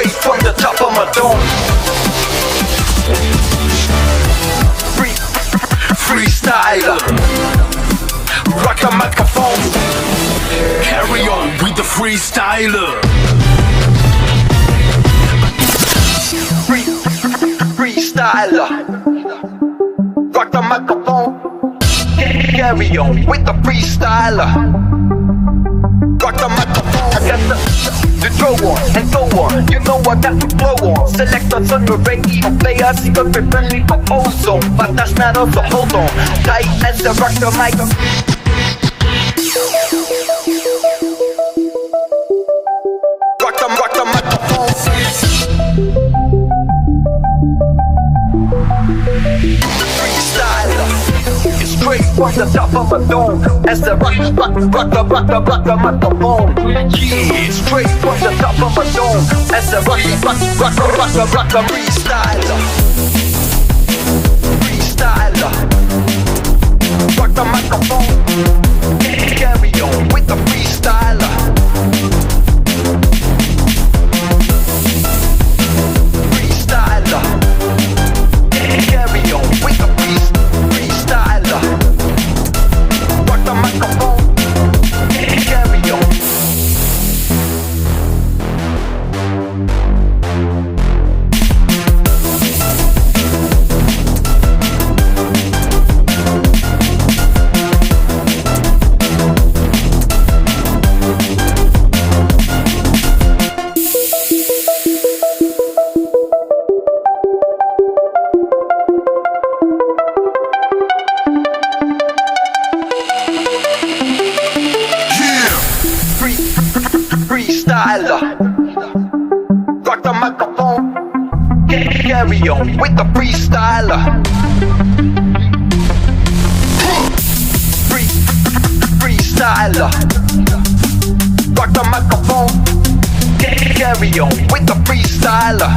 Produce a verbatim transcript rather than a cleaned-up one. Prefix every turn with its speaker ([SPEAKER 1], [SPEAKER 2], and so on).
[SPEAKER 1] straight from the top of my dome. Free, freestyler, rock the microphone. Carry on with the freestyler. Free, freestyler, rock the microphone. Carry on with the freestyler. Rock the microphone. I got the, the throw on and go on. You know I got the flow on. Selectors on the radio. Players see the friendly for ozone. But that's not all, so hold on. Tight as the rock the mic. Rock the, rock the microphone. Freestyler. It's straight from the top of my dome. As the rock, rock, rock the, rock the, rock the microphone. Yeah, it's straight from the top of my dome. As the rock, rock, rock, rock the, rock the freestyler. Freestyler. Rock the microphone. Carry on with the freestyler. Freestyler. Carry on with the freestyler. Rock the microphone. Carry on. Freestyler, rock the microphone. Carry on with the freestyler. Free, freestyler, rock the microphone. Carry on with the freestyler.